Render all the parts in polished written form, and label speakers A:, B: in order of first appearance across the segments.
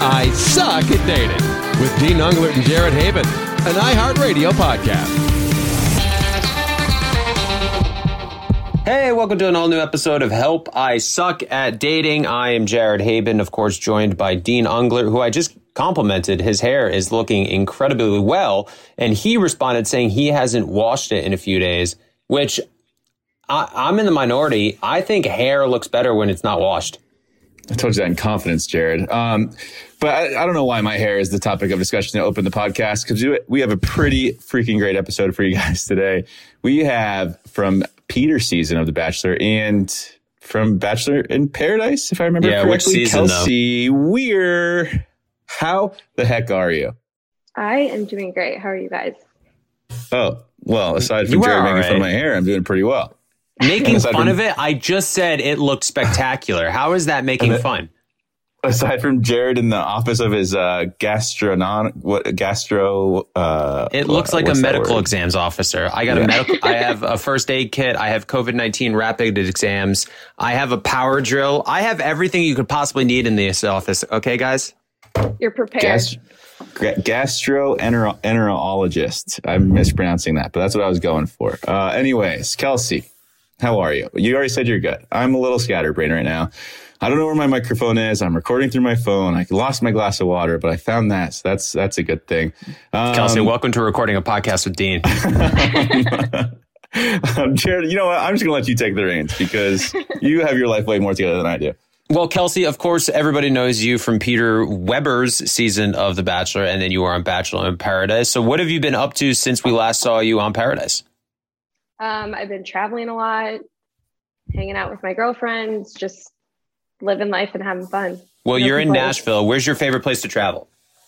A: I Suck at Dating with Dean Unglert and Jared Haben, an iHeartRadio podcast.
B: Hey, welcome to an all-new episode of Help I Suck at Dating. I am Jared Haben, of course, joined by Dean Unglert, who I just complimented. His hair is looking incredibly well, and he responded saying he hasn't washed it in a few days, which I'm in the minority. I think hair looks better when it's not washed.
C: I told you that in confidence, Jared. But I don't know why my hair is the topic of discussion to open the podcast, because we have a pretty freaking great episode for you guys today. We have from Peter's season of The Bachelor and from Bachelor in Paradise, if I remember correctly,
B: which season,
C: Kelsey Weir. How the heck are you?
D: I am doing great. How are you guys?
C: Oh, well, aside from Jared making fun of my hair, I'm doing pretty well.
B: Making fun of it? I just said it looked spectacular. How is that making fun?
C: Aside from Jared in the office of his it looks
B: like a medical exams officer. I got I have a first aid kit. I have COVID-19 rapid exams. I have a power drill. I have everything you could possibly need in this office. Okay, guys?
D: You're prepared.
C: Gastroenterologist. I'm mispronouncing that, but that's what I was going for. Anyways, Kelsey, how are you? You already said you're good. I'm a little scatterbrained right now. I don't know where my microphone is. I'm recording through my phone. I lost my glass of water, but I found that. So that's a good thing.
B: Kelsey, welcome to recording a podcast with Dean.
C: Jared, you know what? I'm just going to let you take the reins because you have your life way more together than I do.
B: Well, Kelsey, of course, everybody knows you from Peter Weber's season of The Bachelor, and then you were on Bachelor in Paradise. So what have you been up to since we last saw you on Paradise?
D: I've been traveling a lot, hanging out with my girlfriends, just living life and having fun.
B: Well, you're in Nashville. Where's your favorite place to travel?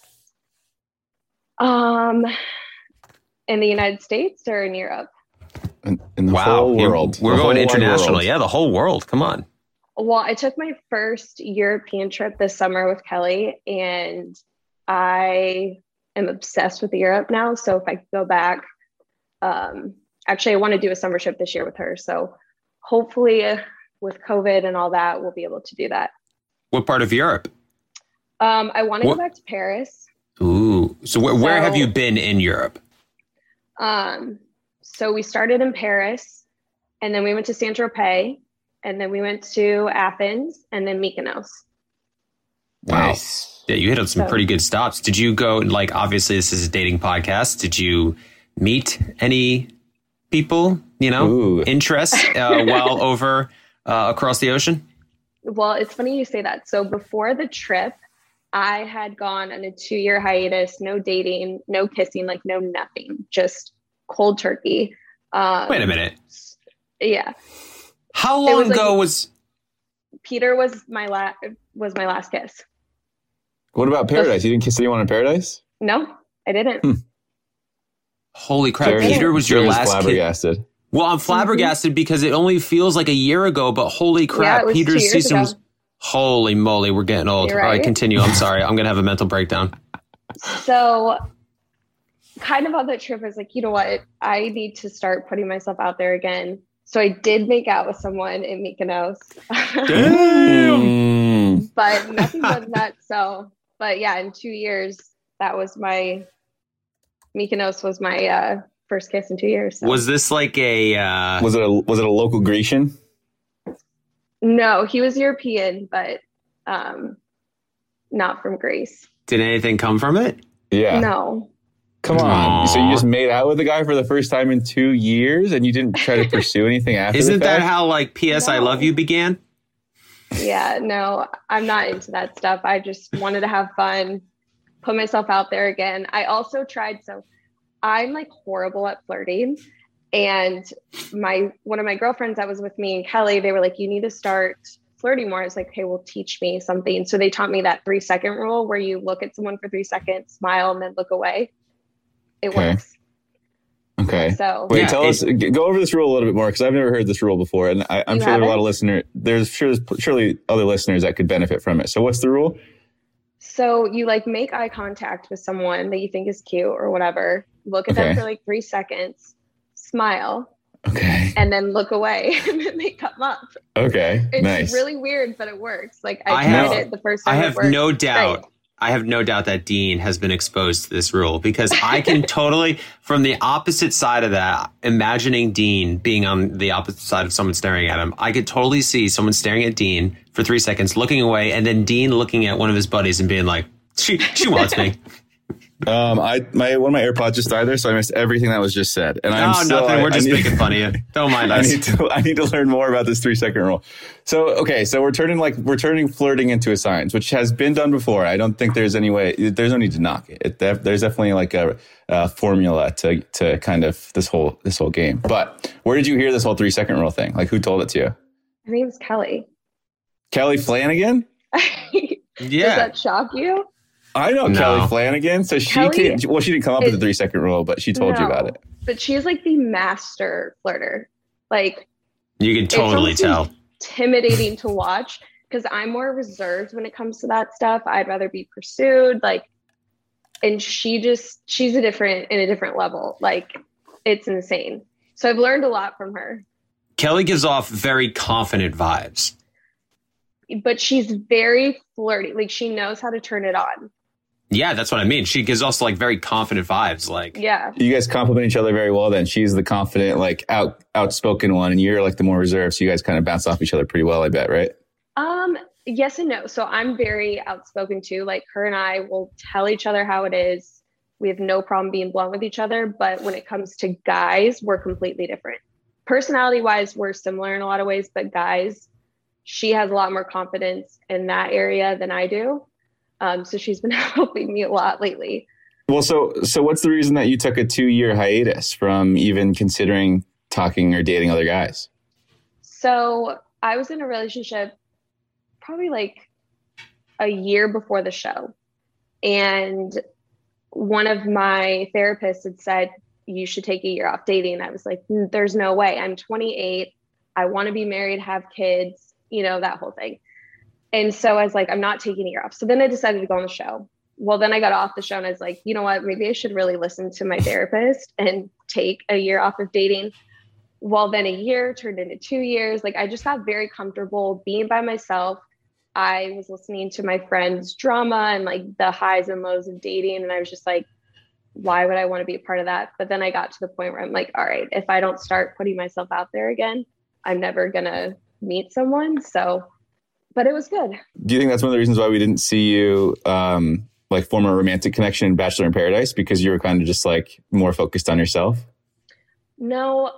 D: In the United States or in Europe?
C: In the whole world.
B: We're going international. Yeah, the whole world. Come on.
D: Well, I took my first European trip this summer with Kelly, and I am obsessed with Europe now. So if I could go back, actually, I want to do a summer trip this year with her. So hopefully with COVID and all that, we'll be able to do that.
B: What part of Europe?
D: I want to go back to Paris.
B: Ooh. So where have you been in Europe?
D: So we started in Paris, and then we went to Saint-Tropez, and then we went to Athens, and then Mykonos.
B: Wow. Nice. Yeah, you hit up some pretty good stops. Did you go, like, obviously this is a dating podcast. Did you meet any people, interest while over across the ocean?
D: Well, it's funny you say that. So before the trip, I had gone on a 2-year hiatus, no dating, no kissing, like no nothing, just cold turkey.
B: Wait a minute.
D: Yeah.
B: How long ago was
D: Peter was my last kiss.
C: What about Paradise? You didn't kiss anyone in Paradise?
D: No, I didn't.
B: Holy crap. Peter was your last
C: flabbergasted.
B: Kiss. Well, I'm flabbergasted because it only feels like a year ago, but holy crap, Peter's season was holy moly, we're getting old. Right? All right, continue. I'm sorry. I'm going to have a mental breakdown.
D: So kind of on that trip, I was like, you know what? I need to start putting myself out there again. So I did make out with someone in Mykonos.
B: Damn.
D: But nothing was that. So, but yeah, in 2 years, that was Mykonos was my first kiss in 2 years. So.
B: Was this like
C: was it a local Grecian?
D: No, he was European, but not from Greece.
B: Did anything come from it?
C: Yeah.
D: No.
C: Come on. So you just made out with a guy for the first time in 2 years and you didn't try to pursue anything after
B: Isn't that how like P.S. No. I Love You began?
D: Yeah, no, I'm not into that stuff. I just wanted to have fun, put myself out there again. I also tried. So I'm like horrible at flirting. And one of my girlfriends that was with me and Kelly, they were like, you need to start flirting more. I was like, okay, well, teach me something. So they taught me that 3-second rule where you look at someone for 3 seconds, smile, and then look away. It works.
C: Okay.
D: So
C: wait, tell us, go over this rule a little bit more because I've never heard this rule before, and I'm sure there are a lot of listeners. There's surely other listeners that could benefit from it. So what's the rule?
D: So you like make eye contact with someone that you think is cute or whatever. Look at them for like 3 seconds, smile.
C: Okay.
D: And then look away, and then they come up.
C: Okay.
D: It's
C: nice.
D: really weird, but it works. Like I tried it the first time.
B: I have no doubt. I have no doubt that Dean has been exposed to this rule, because I can totally, from the opposite side of that, imagining Dean being on the opposite side of someone staring at him, I could totally see someone staring at Dean for 3 seconds, looking away, and then Dean looking at one of his buddies and being like, she wants me.
C: One of my AirPods just died there, so I missed everything that was just said. And
B: nothing. We're just making fun of you. Don't mind us.
C: I need to learn more about this 3-second rule. So we're turning flirting into a science, which has been done before. I don't think there's no need to knock it. There's definitely like a formula to kind of this whole game. But where did you hear this whole 3-second rule thing? Like, who told it to you?
D: Her name's Kelly.
C: Kelly Flanagan?
B: Yeah.
D: Does that shock you?
C: I know Kelly Flanagan. So she didn't come up with the 3-second rule, but she told you about it.
D: But she's like the master flirter. Like,
B: you can totally tell.
D: Intimidating to watch, because I'm more reserved when it comes to that stuff. I'd rather be pursued. Like, and she's in a different level. Like, it's insane. So I've learned a lot from her.
B: Kelly gives off very confident vibes.
D: But she's very flirty. Like, she knows how to turn it on.
B: Yeah, that's what I mean. She gives us like very confident vibes. Like,
D: yeah.
C: You guys complement each other very well then. She's the confident, like outspoken one, and you're like the more reserved. So you guys kind of bounce off each other pretty well, I bet, right?
D: Yes and no. So I'm very outspoken too. Like, her and I will tell each other how it is. We have no problem being blunt with each other. But when it comes to guys, we're completely different. Personality wise, we're similar in a lot of ways, but guys, she has a lot more confidence in that area than I do. So she's been helping me a lot lately.
C: Well, so what's the reason that you took a 2-year hiatus from even considering talking or dating other guys?
D: So I was in a relationship probably like a year before the show. And one of my therapists had said, you should take a year off dating. And I was like, there's no way. I'm 28. I want to be married, have kids, that whole thing. And so I was like, I'm not taking a year off. So then I decided to go on the show. Well, then I got off the show and I was like, you know what, maybe I should really listen to my therapist and take a year off of dating. Well, then a year turned into 2 years. Like, I just got very comfortable being by myself. I was listening to my friends' drama and like the highs and lows of dating. And I was just like, why would I want to be a part of that? But then I got to the point where I'm like, all right, if I don't start putting myself out there again, I'm never going to meet someone. So, but it was good.
C: Do you think that's one of the reasons why we didn't see you like form a romantic connection in Bachelor in Paradise? Because you were kind of just like more focused on yourself?
D: No,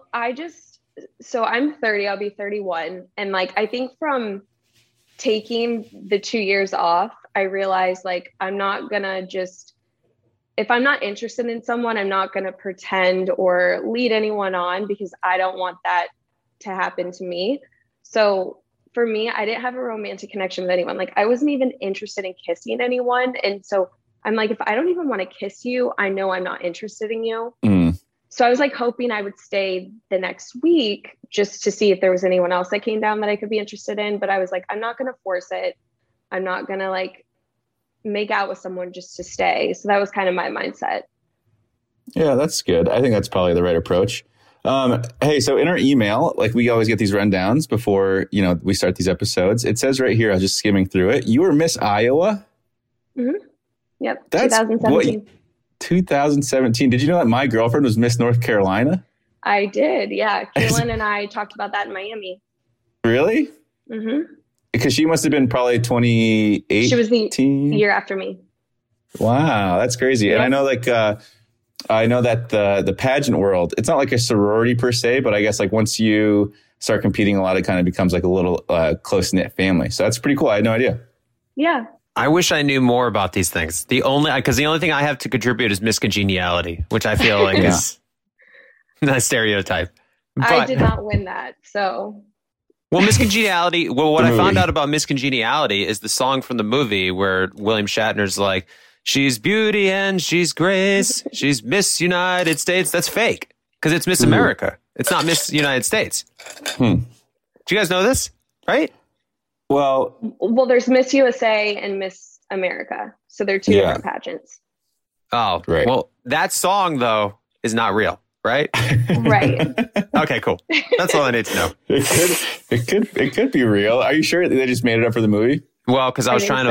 D: so I'm 30, I'll be 31. And like, I think from taking the 2 years off, I realized like, I'm not gonna if I'm not interested in someone, I'm not gonna pretend or lead anyone on, because I don't want that to happen to me. So for me, I didn't have a romantic connection with anyone. Like, I wasn't even interested in kissing anyone. And so I'm like, if I don't even want to kiss you, I know I'm not interested in you. Mm. So I was like hoping I would stay the next week just to see if there was anyone else that came down that I could be interested in. But I was like, I'm not going to force it. I'm not going to like make out with someone just to stay. So that was kind of my mindset.
C: Yeah, that's good. I think that's probably the right approach. Hey, so in our email, like we always get these rundowns before, we start these episodes. It says right here, I was just skimming through it. You were Miss Iowa?
D: Mm-hmm. Yep.
C: That's
D: 2017.
C: 2017. Did you know that my girlfriend was Miss North Carolina?
D: I did. Yeah. Kaylin and I talked about that in Miami.
C: Really?
D: Mm-hmm.
C: Because she must have been probably 28.
D: She was the year after me.
C: Wow. That's crazy. Yeah. And I know that the pageant world, it's not like a sorority per se, but I guess like once you start competing a lot, it kind of becomes like a little close-knit family. So that's pretty cool. I had no idea.
D: Yeah.
B: I wish I knew more about these things. Because the only thing I have to contribute is miscongeniality, which I feel like is a stereotype. But
D: I did not win that, so.
B: Well, miscongeniality. Well, what I found out about miscongeniality is the song from the movie where William Shatner's like, she's beauty and she's grace. She's Miss United States. That's fake because it's Miss America. It's not Miss United States. Do you guys know this? Right?
C: Well,
D: there's Miss USA and Miss America. So they're two different pageants.
B: Oh, right. Well, that song, though, is not real, right?
D: Right.
B: Okay, cool. That's all I need to know.
C: It could be real. Are you sure they just made it up for the movie?
B: Well, because I was trying to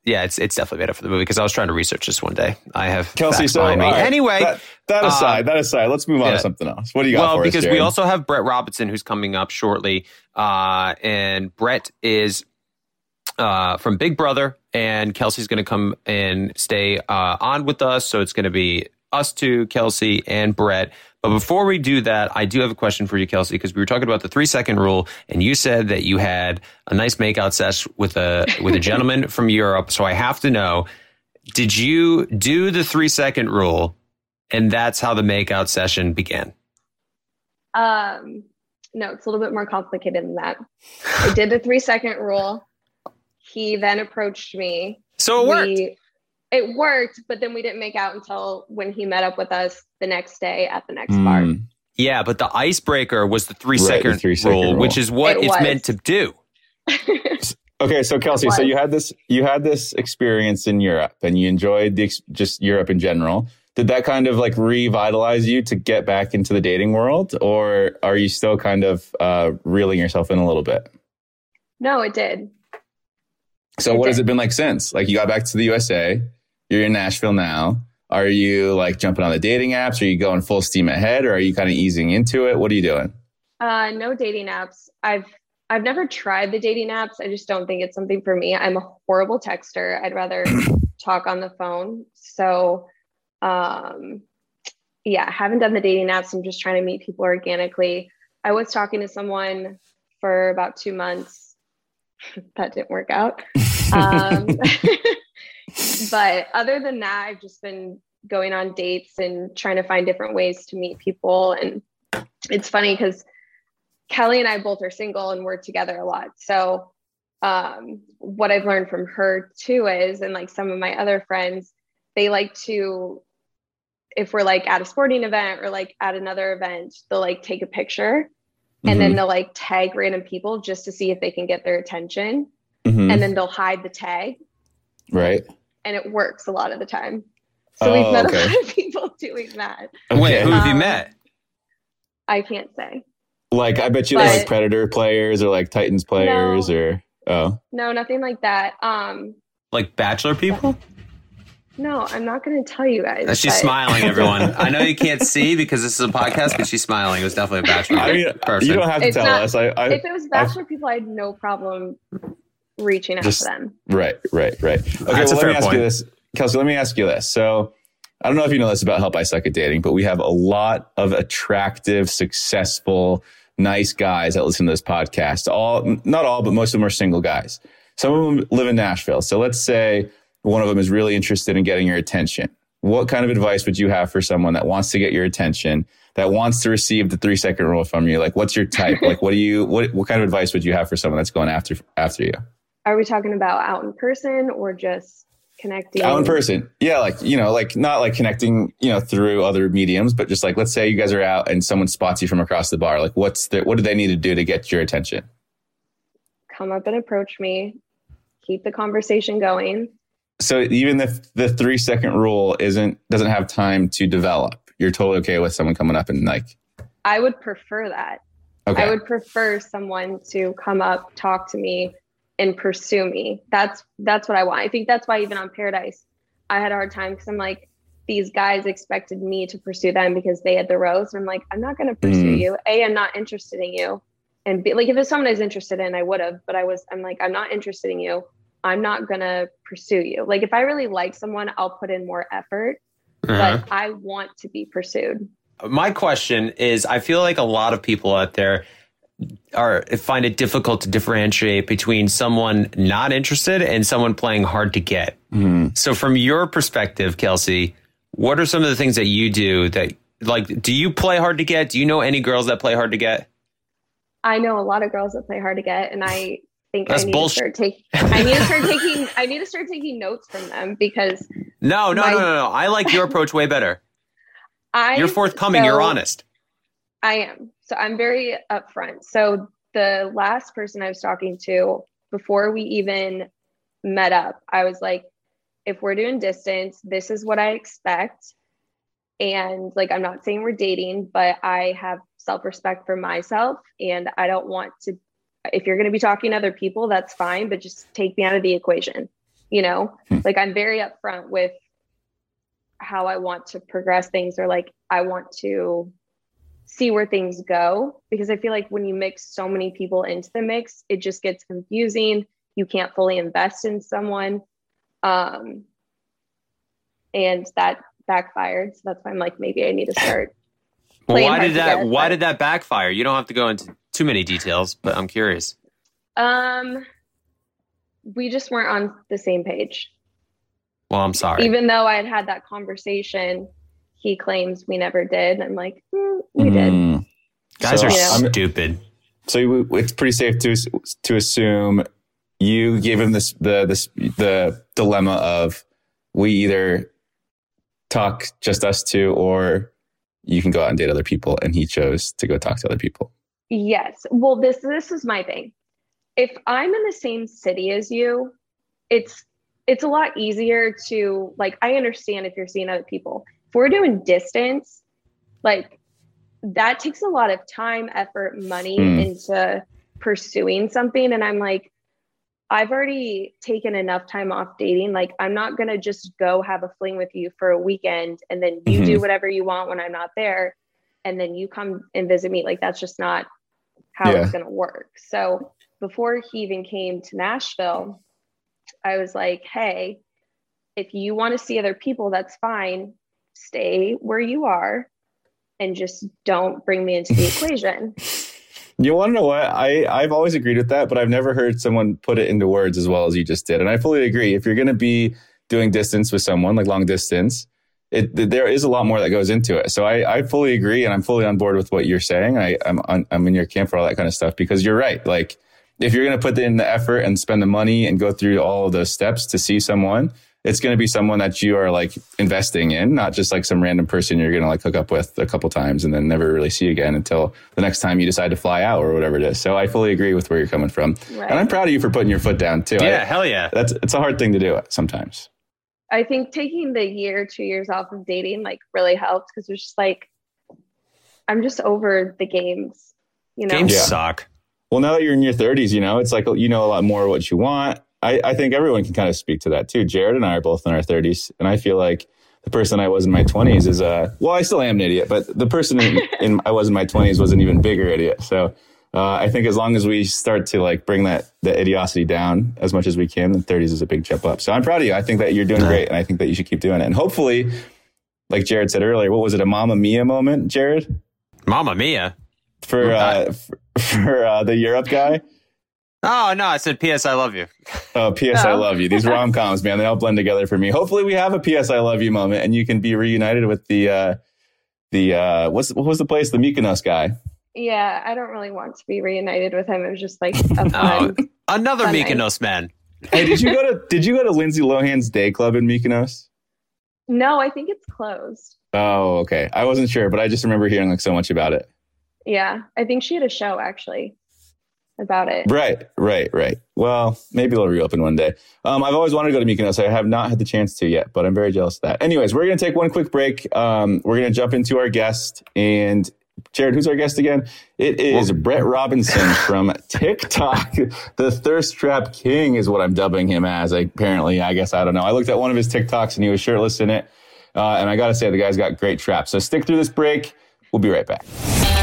B: Yeah, it's definitely made up for the movie because I was trying to research this one day. I have
C: Kelsey,
B: facts
C: so
B: behind me.
C: right,
B: Anyway,
C: that aside, let's move on to something else. What do you got for us,
B: Well, because
C: Jared?
B: we also have Brett Robinson who's coming up shortly, and Brett is from Big Brother, and Kelsey's going to come and stay on with us. So it's going to be us two, Kelsey and Brett. But before we do that, I do have a question for you, Kelsey, because we were talking about the 3-second rule, and you said that you had a nice makeout sesh with a gentleman from Europe. So I have to know, did you do the 3-second rule, and that's how the makeout session began?
D: No, it's a little bit more complicated than that. I did the 3-second rule. He then approached me.
B: So it worked.
D: It worked, but then we didn't make out until when he met up with us the next day at the next bar.
B: Yeah, but the icebreaker was the 3-second rule, which is what it's meant to do.
C: Okay, so Kelsey, so you had this experience in Europe, and you enjoyed just Europe in general. Did that kind of like revitalize you to get back into the dating world, or are you still kind of reeling yourself in a little bit?
D: No, it did.
C: So what has it been like since? Like, you got back to the USA, you're in Nashville now. Are you like jumping on the dating apps? Are you going full steam ahead, or are you kind of easing into it? What are you doing?
D: No dating apps. I've never tried the dating apps. I just don't think it's something for me. I'm a horrible texter. I'd rather talk on the phone. So, yeah, I haven't done the dating apps. I'm just trying to meet people organically. I was talking to someone for about 2 months. That didn't work out. But other than that, I've just been going on dates and trying to find different ways to meet people. And it's funny because Kelly and I both are single and we're together a lot. So what I've learned from her too is, and like some of my other friends, they like to, if we're like at a sporting event or like at another event, they'll like take a picture and then they'll like tag random people just to see if they can get their attention. And then they'll hide the tag.
C: Right.
D: And it works a lot of the time. So we've met a lot of people doing that.
C: Okay.
B: Wait, who have you met?
D: I can't say.
C: Like, I bet you they're like Predator players or like Titans players or
D: no, nothing like that.
B: Like Bachelor people?
D: No, I'm not going to tell you guys.
B: She's smiling, everyone. I know you can't see because this is a podcast, but she's smiling. It was definitely a Bachelor person.
C: You don't have to tell us.
D: If it was Bachelor people, I had no problem reaching out to them.
C: Right. Okay,
B: That's
C: well,
B: a fair
C: let me ask
B: point.
C: you this. Kelsey, let me ask you this. So I don't know if you know this about Help I Suck at Dating, but we have a lot of attractive, successful, nice guys that listen to this podcast. Not all, but most of them are single guys. Some of them live in Nashville. So let's say one of them is really interested in getting your attention. What kind of advice would you have for someone that wants to get your attention, that wants to receive the 3-second rule from you? Like, what's your type? Like, what kind of advice would you have for someone that's going after you?
D: Are we talking about out in person or just connecting?
C: Out in person. Yeah. Like, like not like connecting, through other mediums, but just like, let's say you guys are out and someone spots you from across the bar. Like, what do they need to do to get your attention?
D: Come up and approach me. Keep the conversation going. So
C: even if the 3-second rule doesn't have time to develop, you're totally okay with someone coming up and like.
D: I would prefer that. Okay. I would prefer someone to come up, talk to me, and pursue me. That's what I want. I think that's why even on Paradise, I had a hard time because I'm like, these guys expected me to pursue them because they had the rose. And I'm like, I'm not going to pursue you. A, I'm not interested in you. And B, like if it's someone I was interested in, I would have, but I'm like, I'm not interested in you. I'm not going to pursue you. Like if I really like someone, I'll put in more effort, but I want to be pursued.
B: My question is, I feel like a lot of people out there find it difficult to differentiate between someone not interested and someone playing hard to get. So from your perspective, Kelsey, what are some of the things that you do that, like, do you play hard to get? Do you know any girls that play hard to get? I
D: know a lot of girls that play hard to get, and I think I need to start taking notes from them because
B: No. I like your approach way better. You're forthcoming. You're honest.
D: I am. So I'm very upfront. So the last person I was talking to before we even met up, I was like, if we're doing distance, this is what I expect. And like, I'm not saying we're dating, but I have self-respect for myself. And I don't want to, if you're going to be talking to other people, that's fine, but just take me out of the equation. Like I'm very upfront with how I want to progress things, or like I want to see where things go, because I feel like when you mix so many people into the mix, it just gets confusing. You can't fully invest in someone. And that backfired. So that's why I'm like, maybe I need to start.
B: Well, why did that backfire? You don't have to go into too many details, but I'm curious.
D: We just weren't on the same page.
B: Well, I'm sorry.
D: Even though I had that conversation, he claims we never did. I'm like, we did.
B: Guys are stupid.
C: So it's pretty safe to assume you gave him the dilemma of, we either talk just us two, or you can go out and date other people, and he chose to go talk to other people.
D: Yes. Well, this is my thing. If I'm in the same city as you, it's a lot easier to, like, I understand if you're seeing other people. If we're doing distance, like, that takes a lot of time, effort, money into pursuing something. And I'm like, I've already taken enough time off dating. Like, I'm not going to just go have a fling with you for a weekend and then you do whatever you want when I'm not there, and then you come and visit me. Like, that's just not how it's going to work. So before he even came to Nashville, I was like, hey, if you want to see other people, that's fine. Stay where you are and just don't bring me into the equation.
C: You want to know what? I've always agreed with that, but I've never heard someone put it into words as well as you just did. And I fully agree. If you're going to be doing distance with someone, like long distance, there is a lot more that goes into it. So I fully agree, and I'm fully on board with what you're saying. I'm in your camp for all that kind of stuff, because you're right. Like, if you're going to put in the effort and spend the money and go through all of those steps to see someone, it's going to be someone that you are like investing in, not just like some random person you're going to like hook up with a couple times and then never really see again until the next time you decide to fly out or whatever it is. So I fully agree with where you're coming from. Right. And I'm proud of you for putting your foot down too.
B: Yeah, hell yeah.
C: It's a hard thing to do sometimes.
D: I think taking the 2 years off of dating like really helped, because it's just like, I'm just over the games,
B: Games suck.
C: Well, now that you're in your 30s, it's like, you know a lot more what you want. I think everyone can kind of speak to that too. Jared and I are both in our 30s, and I feel like the person I was in my 20s is I still am an idiot, but the person I was in my 20s was an even bigger idiot. So I think as long as we start to like bring the idiocity down as much as we can, the 30s is a big jump up. So I'm proud of you. I think that you're doing great, and I think that you should keep doing it. And hopefully, like Jared said earlier, what was it, a Mamma Mia moment, Jared?
B: Mamma Mia?
C: For the Europe guy?
B: Oh, no, I said P.S. I love you.
C: Oh, P.S. I love you. These rom-coms, man, they all blend together for me. Hopefully we have a P.S. I love you moment, and you can be reunited with what was the place? The Mykonos guy.
D: Yeah, I don't really want to be reunited with him. It was just like a fun,
B: another
D: fun
B: Mykonos man.
C: Hey, did you go to Lindsay Lohan's day club in Mykonos?
D: No, I think it's closed.
C: Oh, okay. I wasn't sure, but I just remember hearing like so much about it.
D: Yeah, I think she had a show actually about it.
C: Right. Well, maybe it'll reopen one day. I've always wanted to go to Mykonos. I have not had the chance to yet, but I'm very jealous of that. Anyways, we're going to take one quick break. We're going to jump into our guest. And Jared, who's our guest again? It is Brett Robinson from TikTok. The Thirst Trap King is what I'm dubbing him as. Apparently, I guess, I don't know. I looked at one of his TikToks and he was shirtless in it. And I got to say, the guy's got great traps. So stick through this break. We'll be right back.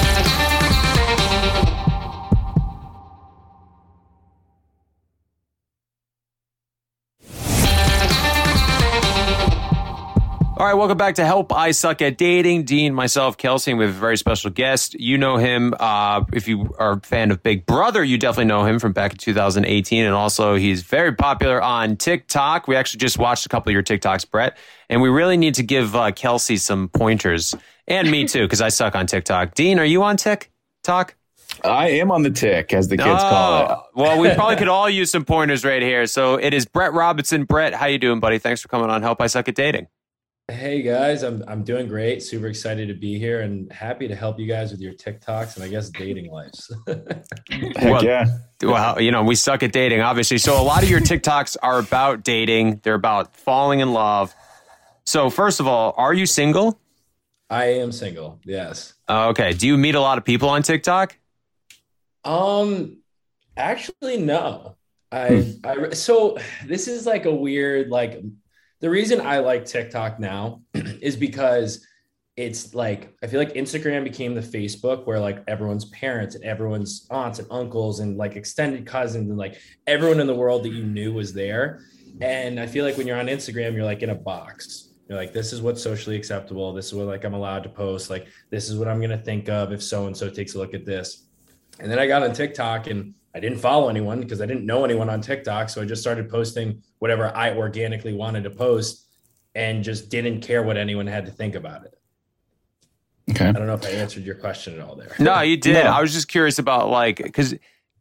B: All right, welcome back to Help I Suck at Dating. Dean, myself, Kelsey, and we have a very special guest. You know him. If you are a fan of Big Brother, you definitely know him from back in 2018. And also, he's very popular on TikTok. We actually just watched a couple of your TikToks, Brett. And we really need to give Kelsey some pointers. And me too, because I suck on TikTok. Dean, are you on TikTok?
C: I am on the tick, as the kids call it.
B: Well, we probably could all use some pointers right here. So it is Brett Robinson. Brett, how you doing, buddy? Thanks for coming on Help I Suck at Dating.
E: Hey guys, I'm doing great. Super excited to be here and happy to help you guys with your TikToks and I guess dating lives.
C: Heck yeah.
B: Well, we suck at dating, obviously. So a lot of your TikToks are about dating. They're about falling in love. So first of all, are you single?
E: I am single. Yes.
B: Okay. Do you meet a lot of people on TikTok?
E: Actually, no. So this is like a weird, like the reason I like TikTok now is because it's like, I feel like Instagram became the Facebook where like everyone's parents and everyone's aunts and uncles and like extended cousins and like everyone in the world that you knew was there. And I feel like when you're on Instagram, you're like in a box. You're like, this is what's socially acceptable. This is what like I'm allowed to post. Like, this is what I'm going to think of if so-and-so takes a look at this. And then I got on TikTok and I didn't follow anyone because I didn't know anyone on TikTok. So I just started posting whatever I organically wanted to post and just didn't care what anyone had to think about it.
C: Okay.
E: I don't know if I answered your question at all there.
B: No, you did.
C: No.
B: I was just curious about like, because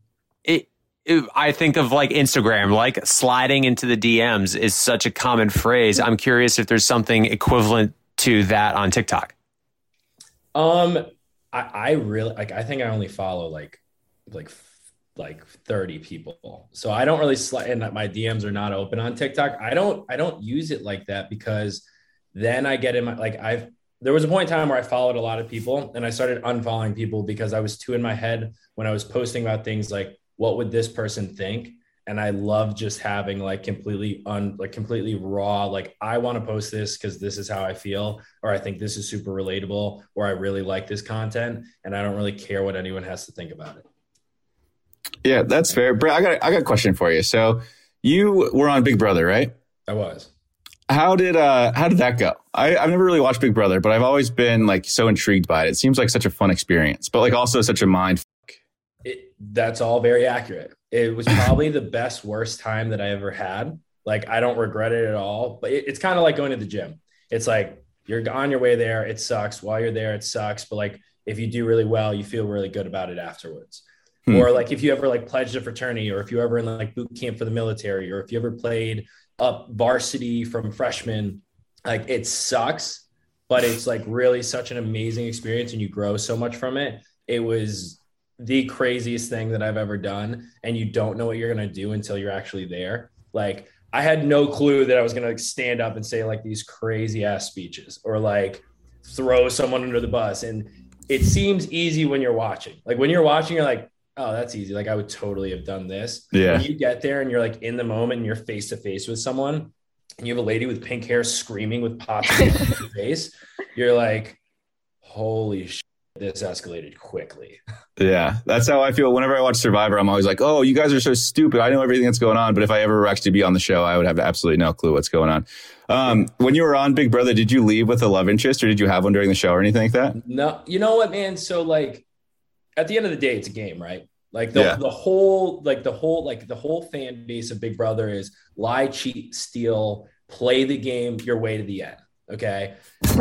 B: I think of like Instagram, like sliding into the DMs is such a common phrase. I'm curious if there's something equivalent to that on TikTok.
E: I really like, I think I only follow like 30 people. So I don't really slide, and my DMs are not open on TikTok. I don't use it like that because then I get in my, like there was a point in time where I followed a lot of people and I started unfollowing people because I was too in my head when I was posting about things like, what would this person think? And I love just having like completely raw, like I want to post this because this is how I feel, or I think this is super relatable, or I really like this content and I don't really care what anyone has to think about it.
C: Yeah, that's fair. Brett, I got a question for you. So you were on Big Brother, right?
E: I was.
C: How did that go? I've never really watched Big Brother, but I've always been like so intrigued by it. It seems like such a fun experience, but like also such a mind.
E: That's all very accurate. It was probably the best, worst time that I ever had. Like, I don't regret it at all, but it's kind of like going to the gym. It's like, you're on your way there. It sucks. While you're there, it sucks. But like, if you do really well, you feel really good about it afterwards. Or like, if you ever like pledged a fraternity, or if you ever in like boot camp for the military, or if you ever played up varsity from freshman, like it sucks, but it's like really such an amazing experience and you grow so much from it. It was the craziest thing that I've ever done. And you don't know what you're going to do until you're actually there. Like, I had no clue that I was going to like stand up and say like these crazy ass speeches or like throw someone under the bus. And it seems easy when you're watching. Like when you're watching, you're like, oh, that's easy. Like I would totally have done this.
C: Yeah.
E: When you get there and you're like in the moment and you're face to face with someone and you have a lady with pink hair screaming with pots in her face, you're like, holy shit, this escalated quickly.
C: Yeah, that's how I feel whenever I watch Survivor. I'm always like, oh, you guys are so stupid. I know everything that's going on. But if I ever actually be on the show, I would have absolutely no clue what's going on. When you were on Big Brother, did you leave with a love interest or did you have one during the show or anything like that?
E: No, you know what, man? So like at the end of the day, it's a game, right? Like the whole fan base of Big Brother is lie, cheat, steal, play the game your way to the end. Okay.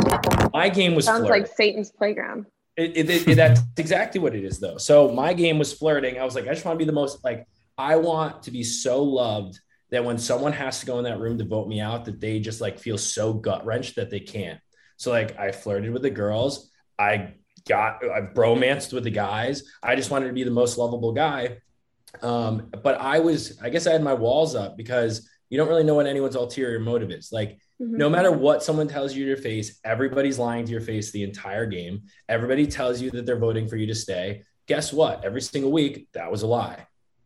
E: My game was
D: sounds
E: flirting.
D: like Satan's playground.
E: That's exactly what it is though. So my game was flirting. I was like, I just want to be the most, like, I want to be so loved that when someone has to go in that room to vote me out, that they just like feel so gut wrenched that they can't. So like I flirted with the girls. I bromanced with the guys. I just wanted to be the most lovable guy. But I guess I had my walls up because you don't really know what anyone's ulterior motive is. Like, no matter what someone tells you to your face, everybody's lying to your face the entire game. Everybody tells you that they're voting for you to stay. Guess what? Every single week, that was a lie.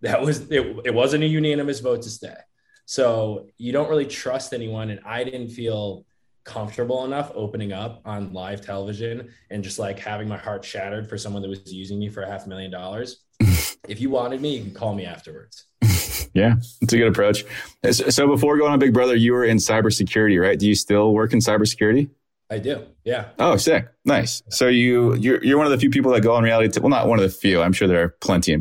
E: It wasn't a unanimous vote to stay. So you don't really trust anyone. And I didn't feel comfortable enough opening up on live television and just like having my heart shattered for someone that was using me for $500,000. If you wanted me, you can call me afterwards.
C: Yeah, it's a good approach. So before going on Big Brother, you were in cybersecurity, right? Do you still work in cybersecurity?
E: I do. Yeah.
C: Oh, sick. Nice. So you're one of the few people that go on reality. Well, not one of the few. I'm sure there are plenty.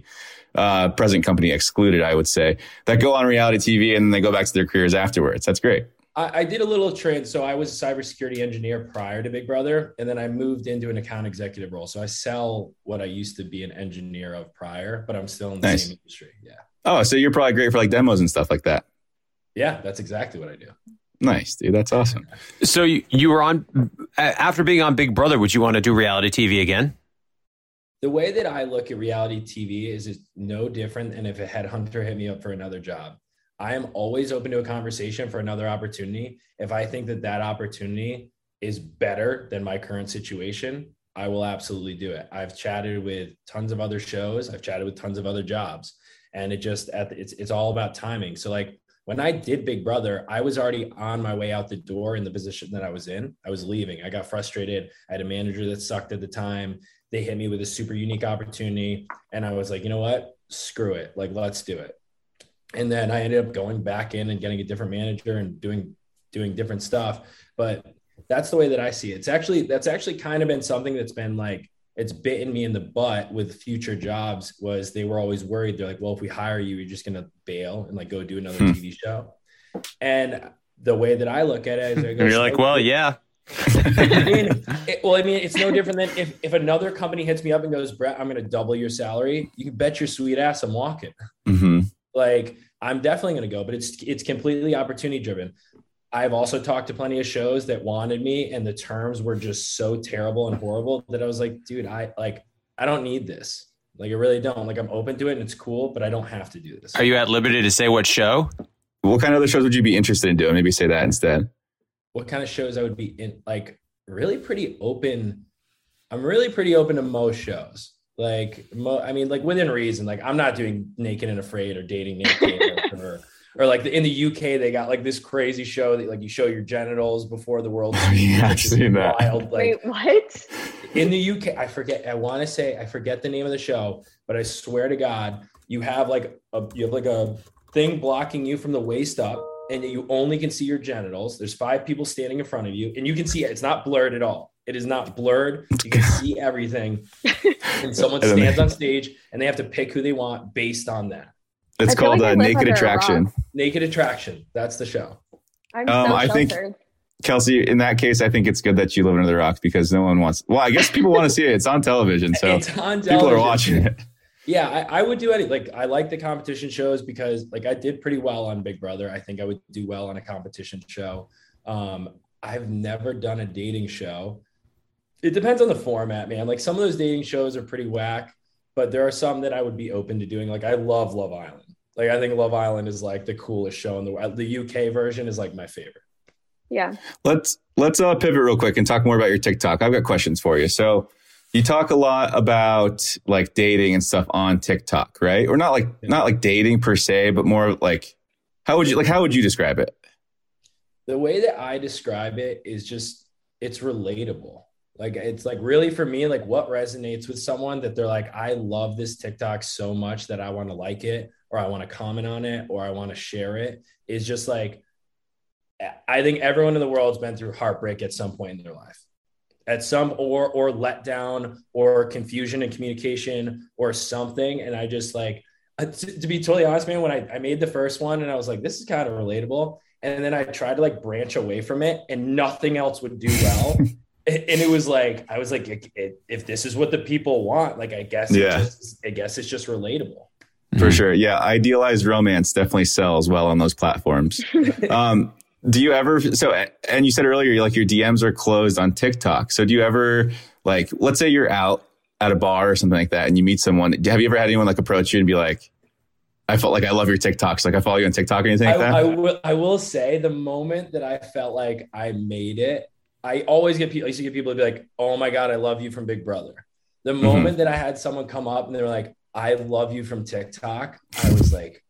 C: Present company excluded, I would say, that go on reality TV and then they go back to their careers afterwards. That's great.
E: I did a little trend. So I was a cybersecurity engineer prior to Big Brother, and then I moved into an account executive role. So I sell what I used to be an engineer of prior, but I'm still in the same industry. Yeah.
C: Oh, so you're probably great for like demos and stuff like that.
E: Yeah, that's exactly what I do.
C: Nice, dude. That's awesome.
B: So you were on, after being on Big Brother, would you want to do reality TV again?
E: The way that I look at reality TV is it's no different than if a headhunter hit me up for another job. I am always open to a conversation for another opportunity. If I think that opportunity is better than my current situation, I will absolutely do it. I've chatted with tons of other shows. I've chatted with tons of other jobs. And it's all about timing. So like when I did Big Brother, I was already on my way out the door in the position that I was in. I was leaving. I got frustrated. I had a manager that sucked at the time. They hit me with a super unique opportunity. And I was like, you know what? Screw it. Like, let's do it. And then I ended up going back in and getting a different manager and doing different stuff. But that's the way that I see it. That's actually kind of been something that's been like, it's bitten me in the butt with future jobs. Was they were always worried. They're like, well, if we hire you, you're just going to bail and like go do another TV show. And the way that I look at it is,
B: you're like, well, yeah.
E: I mean, it's no different than if another company hits me up and goes, Brett, I'm going to double your salary. You can bet your sweet ass I'm walking.
C: Mm-hmm.
E: Like, I'm definitely going to go, but it's completely opportunity driven. I've also talked to plenty of shows that wanted me, and the terms were just so terrible and horrible that I was like, dude, I don't need this. Like, I really don't. Like, I'm open to it and it's cool, but I don't have to do this.
B: Are you at liberty to say what show?
C: What kind of other shows would you be interested in doing? Maybe say that instead.
E: What kind of shows I would be in? Like, really pretty open. I'm really pretty open to most shows. Like, I mean, like within reason. Like, I'm not doing Naked and Afraid or Dating Naked or like in the UK, they got like this crazy show that like you show your genitals before the world.
C: Yeah, I've seen that.
E: Wild, like,
D: wait, what?
E: In the UK, I forget the name of the show, but I swear to God, you have like a thing blocking you from the waist up, and you only can see your genitals. There's 5 people standing in front of you, and you can see it. It's not blurred at all. It is not blurred. You can see everything. And someone stands on stage, and they have to pick who they want based on that.
C: It's called Naked Attraction.
E: Naked Attraction. That's the show.
D: I'm so
C: I think, Kelsey, in that case, I think it's good that you live under the rock because no one wants. Well, I guess people want to see it. It's on television, so
E: it's on television.
C: People are watching it.
E: Yeah, I would do any. Like, I like the competition shows because, like, I did pretty well on Big Brother. I think I would do well on a competition show. I've never done a dating show. It depends on the format, man. Like, some of those dating shows are pretty whack, but there are some that I would be open to doing. Like, I love Love Island. Like, I think Love Island is like the coolest show in the world. The UK version is like my favorite.
D: Yeah.
C: Let's pivot real quick and talk more about your TikTok. I've got questions for you. So you talk a lot about like dating and stuff on TikTok, right? Or not like dating per se, but more like how would you describe it?
E: The way that I describe it is just, it's relatable. Like, it's like really for me, like what resonates with someone that they're like, I love this TikTok so much that I want to like it, or I want to comment on it, or I want to share it, is just like, I think everyone in the world's been through heartbreak at some point in their life, at some, or letdown, or confusion in communication or something. And I just like, to be totally honest, man, when I made the first one and I was like, this is kind of relatable. And then I tried to like branch away from it and nothing else would do well. And it was like, I was like, if this is what the people want, like, I guess it's just relatable.
C: For sure. Yeah. Idealized romance definitely sells well on those platforms. Do you ever, and you said earlier, like your DMs are closed on TikTok. So do you ever, like, let's say you're out at a bar or something like that and you meet someone, have you ever had anyone like approach you and be like, I felt like I love your TikToks. Like I follow you on TikTok or anything like that?
E: I will say the moment that I felt like I made it, I used to get people to be like, oh my God, I love you from Big Brother. The moment that I had someone come up and they were like, I love you from TikTok, I was like,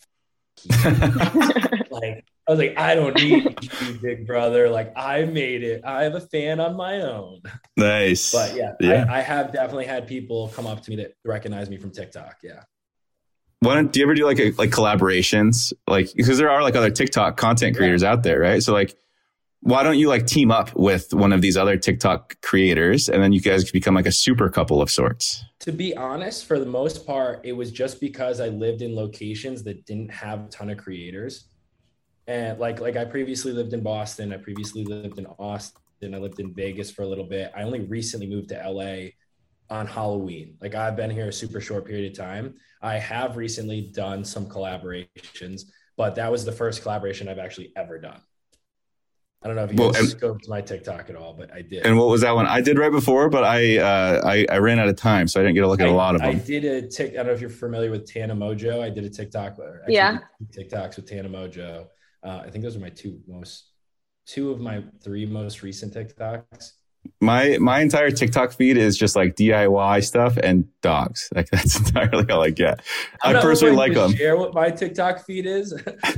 E: I don't need you, Big Brother. Like, I made it. I have a fan on my own.
C: Nice.
E: But yeah. I have definitely had people come up to me that recognize me from TikTok. Yeah.
C: Do you ever do like collaborations? Like, because there are like other TikTok content creators out there, right? So like, why don't you like team up with one of these other TikTok creators and then you guys could become like a super couple of sorts?
E: To be honest, for the most part, it was just because I lived in locations that didn't have a ton of creators. And like I previously lived in Boston. I previously lived in Austin. I lived in Vegas for a little bit. I only recently moved to LA on Halloween. Like, I've been here a super short period of time. I have recently done some collaborations, but that was the first collaboration I've actually ever done. I don't know if you guys scoped my TikTok at all, but I did.
C: And what was that one? I did right before, but I ran out of time, so I didn't get to look at a lot of them.
E: I did I don't know if you're familiar with Tana Mojo. I did a TikTok. TikToks with Tana Mojo. I think those are two of my 3 most recent TikToks.
C: My entire TikTok feed is just like DIY stuff and dogs. Like that's entirely all I get. I personally like them.
E: Share what my TikTok feed is,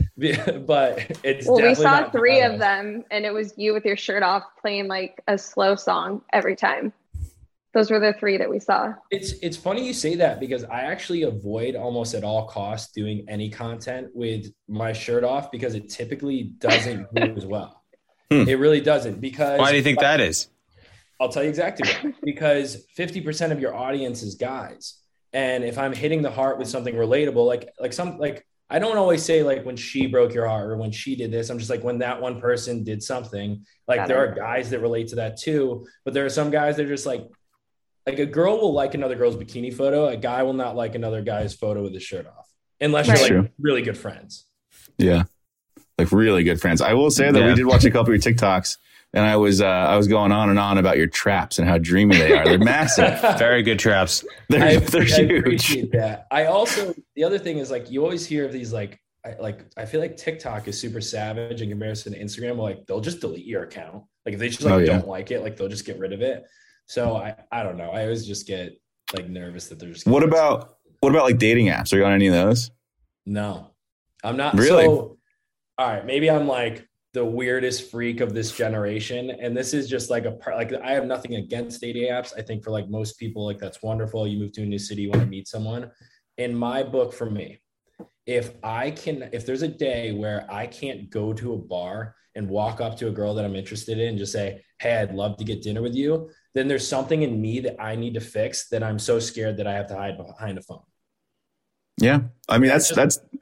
E: but it's
D: we saw 3 of them, and it was you with your shirt off playing like a slow song every time. Those were the 3 that we saw.
E: It's funny you say that because I actually avoid almost at all costs doing any content with my shirt off because it typically doesn't do as well. It really doesn't. Because
B: why do you think that is?
E: I'll tell you exactly why. Because 50% of your audience is guys. And if I'm hitting the heart with something relatable, like I don't always say like when she broke your heart or when she did this, I'm just like when that one person did something, like there are guys that relate to that too. But there are some guys that are just like a girl will like another girl's bikini photo. A guy will not like another guy's photo with his shirt off unless you're like really good friends.
C: Yeah. Like really good friends. I will say that we did watch a couple of your TikToks. And I was going on and on about your traps and how dreamy they are. They're massive.
B: Very good traps.
C: They're huge.
E: I appreciate that. I also, the other thing is like, you always hear of these, I feel like TikTok is super savage in comparison to Instagram. Like they'll just delete your account. Like if they just don't like it, like they'll just get rid of it. So I don't know. I always just get like nervous that they're just.
C: What about like dating apps? Are you on any of those?
E: No, I'm not.
C: Really?
E: So, all right. Maybe I'm like the weirdest freak of this generation. And this is just like I have nothing against dating apps. I think for like most people, like that's wonderful. You move to a new city, you want to meet someone. In my book, for me, if there's a day where I can't go to a bar and walk up to a girl that I'm interested in and just say, hey, I'd love to get dinner with you, then there's something in me that I need to fix that I'm so scared that I have to hide behind a phone.
C: Yeah. I mean, that's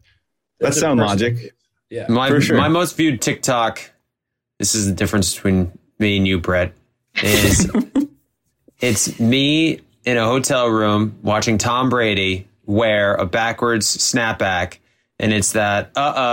C: sound logic.
E: Yeah,
B: my most viewed TikTok. This is the difference between me and you, Brett. Is it's me in a hotel room watching Tom Brady wear a backwards snapback, and it's that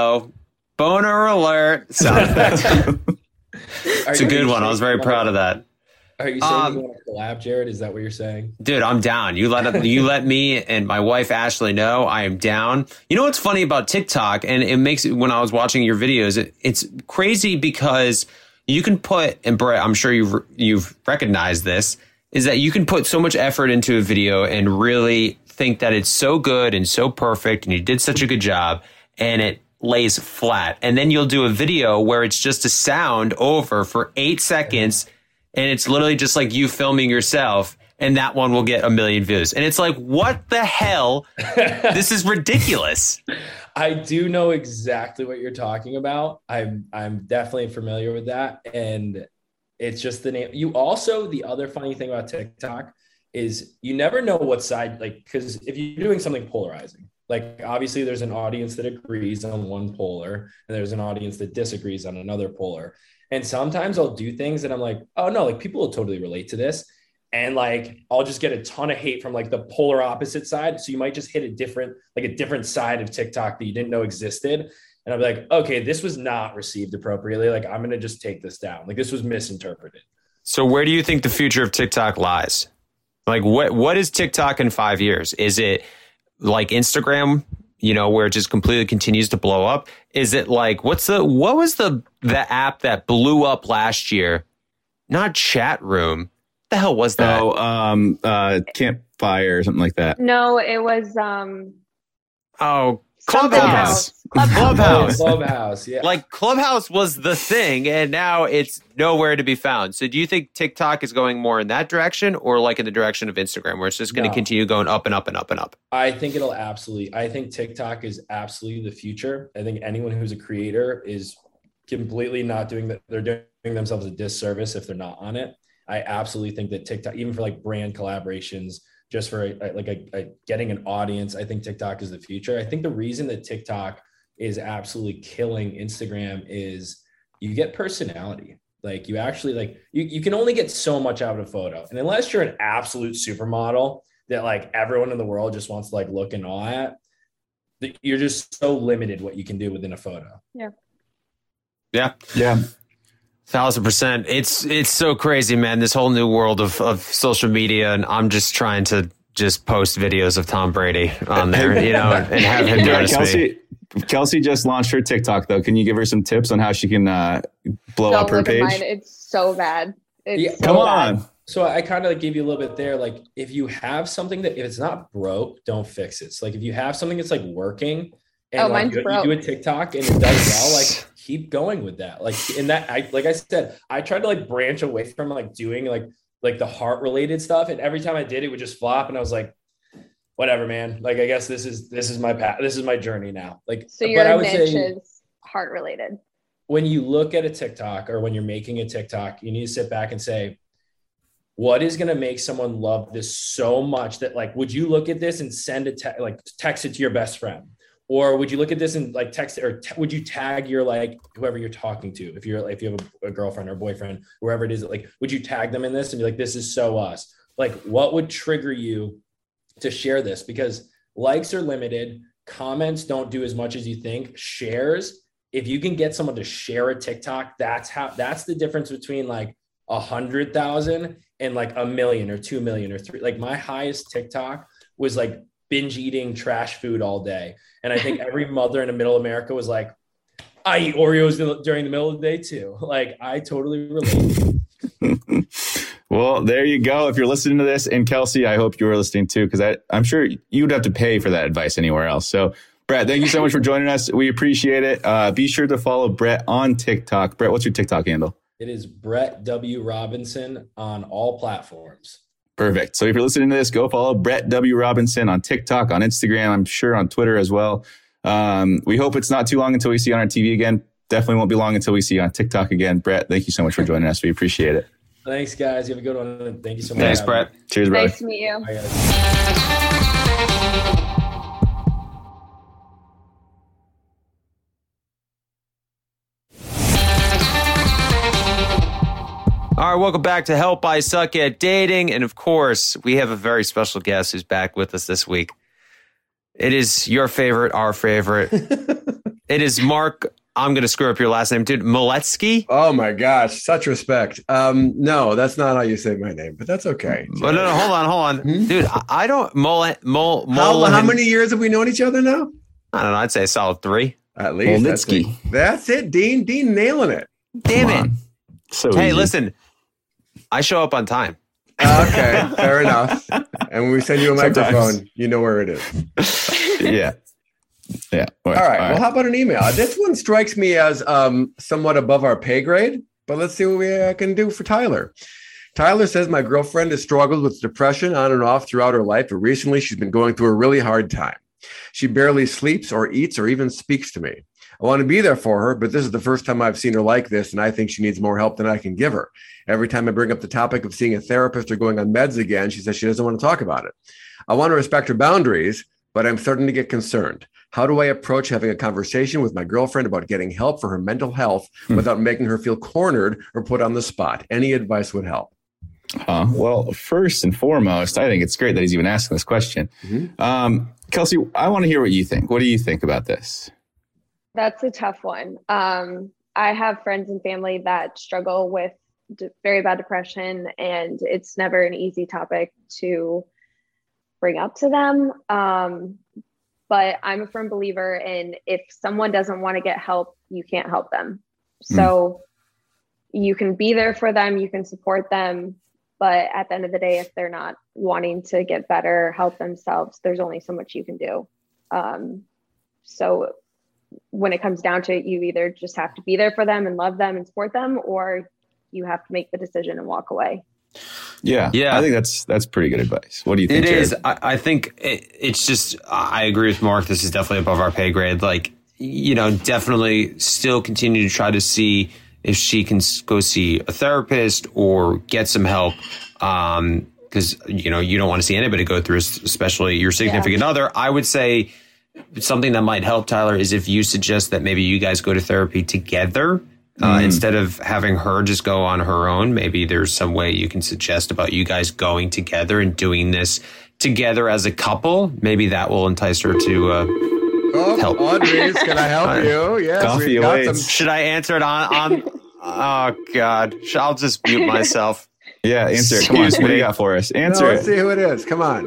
B: boner alert sound effect. It's a good one. I was very proud of that.
E: Are you saying you want to collab, Jared? Is that what you're saying?
B: Dude, I'm down. You let me and my wife Ashley know I am down. You know what's funny about TikTok, and it makes when I was watching your videos, it's crazy because you can put, and Brett, I'm sure you've recognized this, is that you can put so much effort into a video and really think that it's so good and so perfect, and you did such a good job, and it lays flat. And then you'll do a video where it's just a sound over for 8 seconds. And it's literally just like you filming yourself, and that one will get 1 million views. And it's like, what the hell? This is ridiculous.
E: I do know exactly what you're talking about. I'm definitely familiar with that. And it's just the name. The other funny thing about TikTok is you never know what side, like, because if you're doing something polarizing, like obviously there's an audience that agrees on one polar and there's an audience that disagrees on another polar. And sometimes I'll do things that I'm like, oh no, like people will totally relate to this. And like, I'll just get a ton of hate from like the polar opposite side. So you might just hit a different side of TikTok that you didn't know existed. And I'll be like, okay, this was not received appropriately. Like, I'm going to just take this down. Like, this was misinterpreted.
B: So where do you think the future of TikTok lies? Like, what is TikTok in 5 years? Is it like Instagram, where it just completely continues to blow up? Is it like, what was the app that blew up last year? Not Chat Room. What the hell was that?
C: Campfire or something like that.
D: No, it was
B: Clubhouse.
E: Clubhouse, yeah.
B: Like Clubhouse was the thing, and now it's nowhere to be found. So do you think TikTok is going more in that direction, or like in the direction of Instagram, where it's just going to continue going up and up and up and up?
E: I think I think TikTok is absolutely the future. I think anyone who's a creator is completely not doing that. They're doing themselves a disservice if they're not on it. I absolutely think that TikTok, even for like brand collaborations, just for getting an audience, I think TikTok is the future. I think the reason that TikTok is absolutely killing Instagram is you get personality. Like you actually you can only get so much out of a photo. And unless you're an absolute supermodel that like everyone in the world just wants to like look and awe at, you're just so limited what you can do within a photo.
D: Yeah.
B: 1,000%. It's so crazy, man. This whole new world of social media, and I'm just trying to just post videos of Tom Brady on there, and have him notice me.
C: Kelsey just launched her TikTok, though. Can you give her some tips on how she can blow up her page?
D: It's so bad. It's
C: Come
D: so bad.
C: on.
E: So I kind of like gave you a little bit there. Like if you have something that if it's not broke, don't fix it. So like if you have something that's like working and like
D: mine's
E: you
D: broke.
E: do a TikTok and it does well, like keep going with that. Like in that, like I said, I tried to like branch away from like doing like the heart related stuff. And every time I did, it would just flop. And I was like, whatever, man. Like, I guess this is my path. This is my journey now. Like,
D: So
E: but
D: your
E: I would
D: niche
E: say
D: is heart related.
E: when you look at a TikTok or when you're making a TikTok, you need to sit back and say, what is going to make someone love this so much that like, would you look at this and send text it to your best friend? Or would you look at this and like text it, or would you tag your like whoever you're talking to? If you have a girlfriend or boyfriend, whoever it is, like, would you tag them in this and be like, this is so us? Like, what would trigger you to share this? Because likes are limited. Comments don't do as much as you think. Shares, if you can get someone to share a TikTok, that's the difference between like 100,000 and like 1 million or 2 million or 3. Like my highest TikTok was like binge eating trash food all day. And I think every mother in the middle America was like, I eat Oreos during the middle of the day too. Like I totally relate.
C: Well, there you go. If you're listening to this, and Kelsey, I hope you were listening too, because I'm sure you'd have to pay for that advice anywhere else. So Brett, thank you so much for joining us. We appreciate it. Be sure to follow Brett on TikTok. Brett, what's your TikTok handle?
E: It is Brett W. Robinson on all platforms.
C: Perfect. So if you're listening to this, go follow Brett W. Robinson on TikTok, on Instagram, I'm sure on Twitter as well. We hope it's not too long until we see you on our TV again. Definitely won't be long until we see you on TikTok again. Brett, thank you so much for joining us. We appreciate it.
E: Thanks, guys. You have a good one. Thank you so much.
B: Thanks, Brett.
C: Cheers, brother.
D: Nice to meet you.
E: Bye, guys.
B: All right, welcome back to Help I Suck at Dating. And of course, we have a very special guest who's back with us this week. It is your favorite, our favorite. It is Mark. I'm going to screw up your last name, dude. Miletsky?
A: Oh my gosh, such respect. No, that's not how you say my name, but that's okay.
B: But no, hold on. Dude, I don't...
A: How many years have we known each other now?
B: I don't know. I'd say a solid 3.
A: At least.
C: Molnitsky.
A: That's it, Dean. Dean nailing it.
B: Damn
C: Come
B: it.
C: on. So
B: Hey,
C: easy.
B: listen. I show up on time.
A: Okay, fair enough. And when we send you a
C: Sometimes.
A: microphone, you know where it is.
C: Yeah. Yeah.
A: All right. Well, how about an email? This one strikes me as somewhat above our pay grade, but let's see what we can do for Tyler. Tyler says, my girlfriend has struggled with depression on and off throughout her life, but recently she's been going through a really hard time. She barely sleeps or eats or even speaks to me. I want to be there for her, but this is the first time I've seen her like this, and I think she needs more help than I can give her. Every time I bring up the topic of seeing a therapist or going on meds again, she says she doesn't want to talk about it. I want to respect her boundaries, but I'm starting to get concerned. How do I approach having a conversation with my girlfriend about getting help for her mental health without making her feel cornered or put on the spot? Any advice would help.
C: Well, first and foremost, I think it's great that he's even asking this question. Kelsey, I want to hear what you think. What do you think about this?
D: That's a tough one. I have friends and family that struggle with very bad depression, and it's never an easy topic to bring up to them. But I'm a firm believer in if someone doesn't want to get help, you can't help them. So you can be there for them, you can support them. But at the end of the day, if they're not wanting to get better, help themselves, there's only so much you can do. So when it comes down to it, you either just have to be there for them and love them and support them, or you have to make the decision and walk away.
C: Yeah. I think that's pretty good advice. What do you think,
B: It
C: Jared?
B: is. I think it's just, I agree with Mark. This is definitely above our pay grade. Like, definitely still continue to try to see if she can go see a therapist or get some help. Because, you don't want to see anybody go through, especially your significant other. I would say something that might help, Tyler, is if you suggest that maybe you guys go to therapy together. Instead of having her just go on her own, maybe there's some way you can suggest about you guys going together and doing this together as a couple. Maybe that will entice her to help.
A: Audrey's, can I help you? Yes,
C: Coffee
A: we've got
C: awaits.
A: some.
B: Should I answer it on oh, God. I'll just mute myself.
C: Yeah, answer it. Come on.
B: Excuse
C: What do
B: me.
C: you got for us?
A: No,
C: Answer
A: let's
C: it.
A: see who it is. Come on.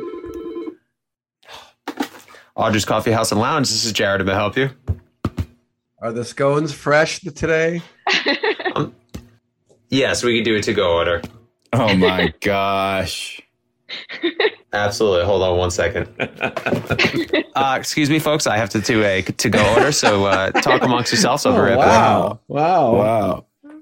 B: Audrey's Coffee House and Lounge. This is Jared. May I help you?
A: Are the scones fresh today?
B: Yes, we can do a to-go order.
C: Oh my gosh.
B: Absolutely. Hold on 1 second. Excuse me, folks. I have to do a to-go order, so talk amongst yourselves. I'll be right back.
A: Wow.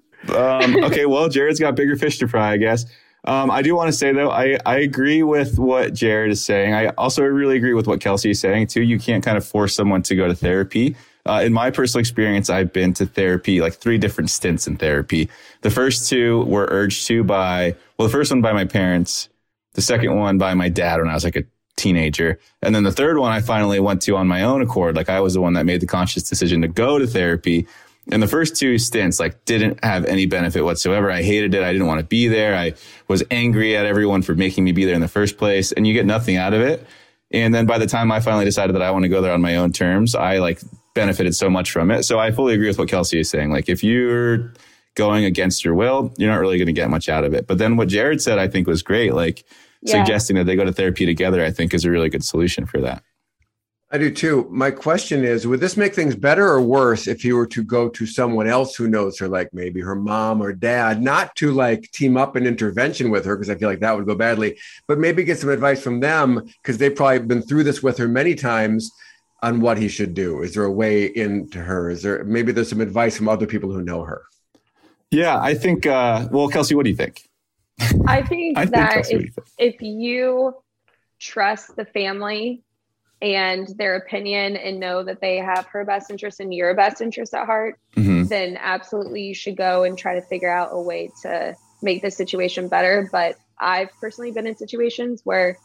C: Okay, well, Jared's got bigger fish to fry, I guess. I do want to say, though, I agree with what Jared is saying. I also really agree with what Kelsey is saying, too. You can't kind of force someone to go to therapy. In my personal experience, I've been to therapy, like 3 different stints in therapy. The first 2 were urged to the first one by my parents, the second one by my dad when I was like a teenager. And then the third one I finally went to on my own accord. Like I was the one that made the conscious decision to go to therapy. And the first 2 stints, like, didn't have any benefit whatsoever. I hated it. I didn't want to be there. I was angry at everyone for making me be there in the first place. And you get nothing out of it. And then by the time I finally decided that I want to go there on my own terms, I like benefited so much from it. So I fully agree with what Kelsey is saying. Like, if you're going against your will, you're not really going to get much out of it. But then what Jared said, I think was great. Like suggesting that they go to therapy together, I think is a really good solution for that.
A: I do too. My question is, would this make things better or worse if you were to go to someone else who knows her, like maybe her mom or dad, not to like team up an intervention with her, because I feel like that would go badly, but maybe get some advice from them because they've probably been through this with her many times on what he should do? Is there a way into her? Is there, maybe there's some advice from other people who know her?
C: Yeah, I think, well, Kelsey, what do you think?
D: I think that if you trust the family and their opinion and know that they have her best interest and your best interest at heart, then absolutely you should go and try to figure out a way to make this situation better. But I've personally been in situations where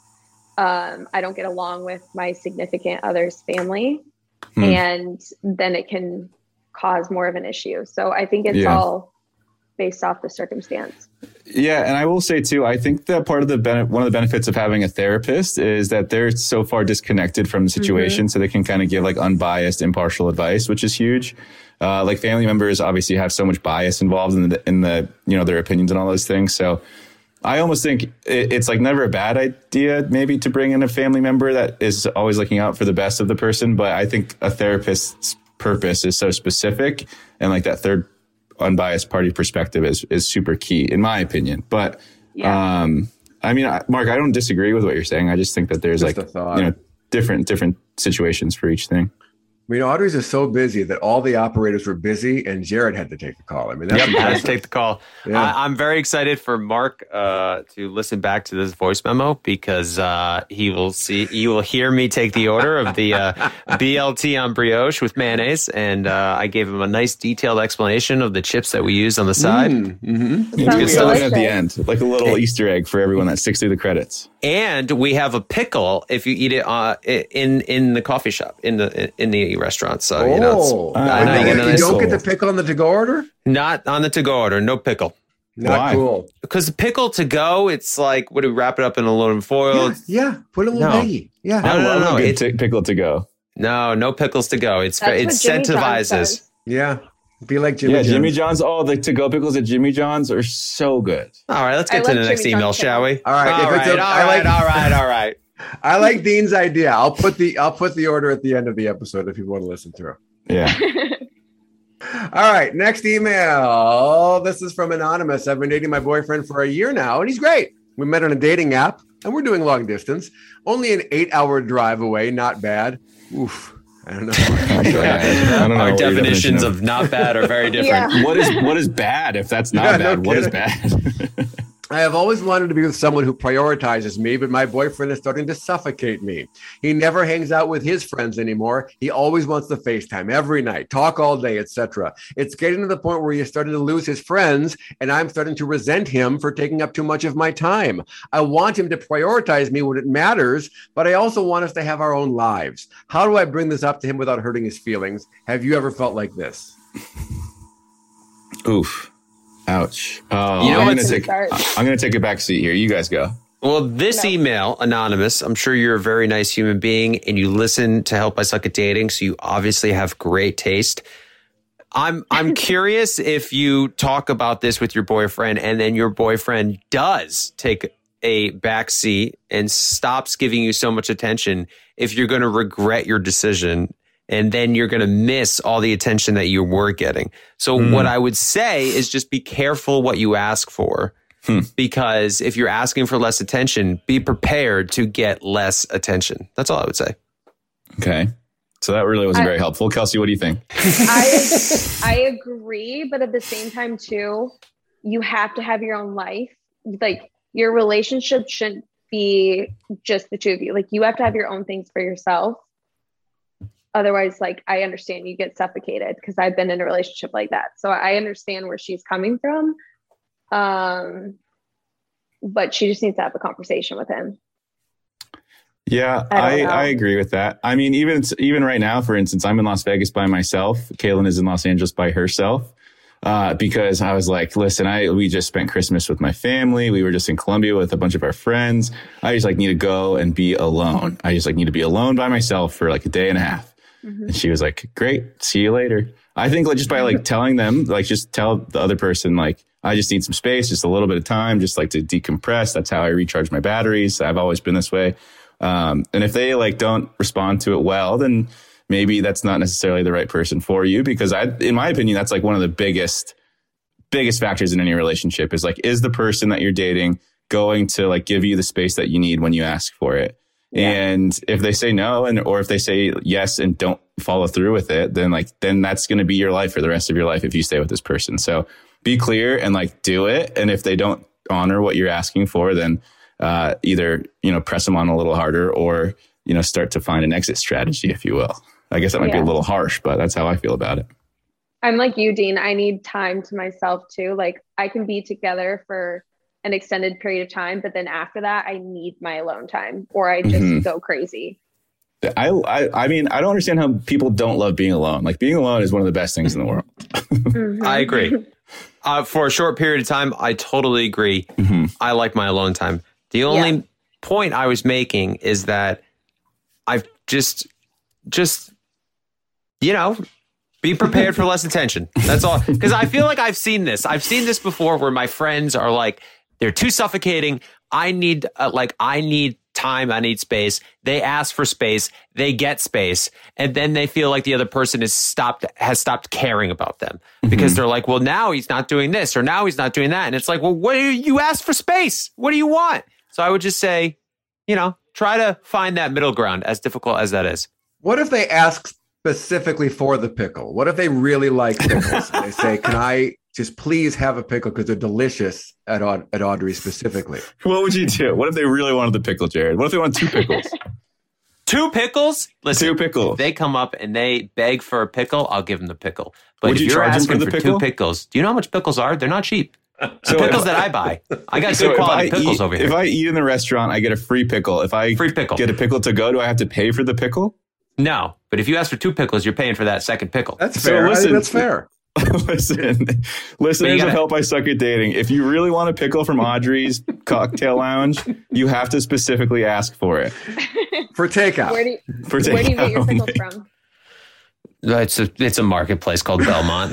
D: I don't get along with my significant other's family, and then it can cause more of an issue. So I think it's all based off the circumstance.
C: Yeah. And I will say too, I think that part of the one of the benefits of having a therapist is that they're so far disconnected from the situation. So they can kind of give like unbiased, impartial advice, which is huge. Like family members obviously have so much bias involved in the, you know, their opinions and all those things. So I almost think it's like never a bad idea maybe to bring in a family member that is always looking out for the best of the person. But I think a therapist's purpose is so specific, and like that third unbiased party perspective is super key in my opinion. But I mean, Mark, I don't disagree with what you're saying. I just think that there's just like, you know, different situations for each thing.
A: I mean, Audrey's is so busy that all the operators were busy and Jared had to take the call. I mean, that's
B: I had to take the call.
A: Yeah.
B: I'm very excited for Mark to listen back to this voice memo because you will hear me take the order of the BLT on brioche with mayonnaise. And I gave him a nice detailed explanation of the chips that we use on the side.
C: Good stuff at the end, like a little Easter egg for everyone that sticks through the credits.
B: And we have a pickle if you eat it in the coffee shop, in the restaurant. So, you know,
A: you don't get the pickle on the to-go order?
B: Not on the to-go order. No pickle.
A: Not cool.
B: Because the pickle to go, it's like, what do we wrap it up in aluminum foil?
A: Yeah. Put a little baggie. Yeah.
C: No. It's pickle to go.
B: No pickles to go. It incentivizes.
A: Yeah. Be like Jimmy John's.
C: Jimmy John's. Oh, the to-go pickles at Jimmy John's are so good.
B: All right, let's get to the next email, shall we?
A: All right.
B: All right.
A: I like Dean's idea. I'll put the order at the end of the episode if you want to listen through.
C: Yeah.
A: All right. Next email. This is from Anonymous. I've been dating my boyfriend for a year now, and he's great. We met on a dating app, and we're doing long distance. Only an 8-hour drive away. Not bad. Oof. I don't know.
C: I don't know.
B: Our definitions of not bad are very different.
C: Yeah. What is bad if that's not bad? What is bad?
A: I have always wanted to be with someone who prioritizes me, but my boyfriend is starting to suffocate me. He never hangs out with his friends anymore. He always wants to FaceTime every night, talk all day, etc. It's getting to the point where he's starting to lose his friends, and I'm starting to resent him for taking up too much of my time. I want him to prioritize me when it matters, but I also want us to have our own lives. How do I bring this up to him without hurting his feelings? Have you ever felt like this?
C: Oof. Ouch. I'm going to take a back seat here. You guys go.
B: Well, this email, Anonymous, I'm sure you're a very nice human being and you listen to Help I Suck at Dating, so you obviously have great taste. I'm curious if you talk about this with your boyfriend and then your boyfriend does take a back seat and stops giving you so much attention, if you're going to regret your decision and then you're going to miss all the attention that you were getting. So what I would say is just be careful what you ask for. Because if you're asking for less attention, be prepared to get less attention. That's all I would say.
C: Okay. So that really wasn't very helpful. Kelsey, what do you think?
D: I agree, but at the same time too, you have to have your own life. Like your relationship shouldn't be just the two of you. Like you have to have your own things for yourself. Otherwise, like I understand you get suffocated because I've been in a relationship like that. So I understand where she's coming from. But she just needs to have a conversation with him.
C: Yeah, I agree with that. I mean, even right now, for instance, I'm in Las Vegas by myself. Kaylin is in Los Angeles by herself. Because I was like, listen, we just spent Christmas with my family. We were just in Colombia with a bunch of our friends. I just like need to go and be alone. I just like need to be alone by myself for like a day and a half. And she was like, great, see you later. I think like just by like telling them, like just tell the other person, like, I just need some space, just a little bit of time, just like to decompress. That's how I recharge my batteries. I've always been this way. And if they like don't respond to it well, then maybe that's not necessarily the right person for you, because in my opinion, that's like one of the biggest factors in any relationship is like, is the person that you're dating going to like give you the space that you need when you ask for it? Yeah. And if they say no, or if they say yes and don't follow through with it, then that's going to be your life for the rest of your life if you stay with this person. So be clear and like do it. And if they don't honor what you're asking for, then either, press them on a little harder or, start to find an exit strategy, if you will. I guess that might be a little harsh, but that's how I feel about it.
D: I'm like you, Dean. I need time to myself too. Like I can be together for an extended period of time, but then after that, I need my alone time or I just go crazy.
C: I mean, I don't understand how people don't love being alone. Like being alone is one of the best things in the world.
B: I agree. For a short period of time, I totally agree. I like my alone time. The only point I was making is that I've just, be prepared for less attention. That's all. Because I feel like I've seen this. I've seen this before where my friends are like, they're too suffocating. I need time. I need space. They ask for space. They get space. And then they feel like the other person has stopped caring about them because they're like, well, now he's not doing this or now he's not doing that. And it's like, well, what do you ask for space? What do you want? So I would just say, try to find that middle ground, as difficult as that is.
A: What if they ask specifically for the pickle? What if they really like pickles? They say, can I just please have a pickle because they're delicious at Audrey specifically?
C: What would you do? What if they really wanted the pickle, Jared? What if they want 2 pickles?
B: 2 pickles? Listen,
C: 2 pickles.
B: If they come up and they beg for a pickle, I'll give them the pickle. But
C: would
B: if
C: you
B: you're
C: charge
B: asking
C: them for the
B: for
C: pickle?
B: 2 pickles, do you know how much pickles are? They're not cheap.
C: So
B: pickles that I buy. I got good quality pickles over here.
C: If I eat in the restaurant, I get a free pickle. If I get a pickle to go, do I have to pay for the pickle?
B: No, but if you ask for 2 pickles, you're paying for that second pickle.
A: That's fair. I think that's fair.
C: Listen, listeners of Help I Suck at Dating, if you really want a pickle from Audrey's Cocktail Lounge, you have to specifically ask for it.
A: For takeout.
D: Where do you get your pickles from?
B: It's a marketplace called Belmont.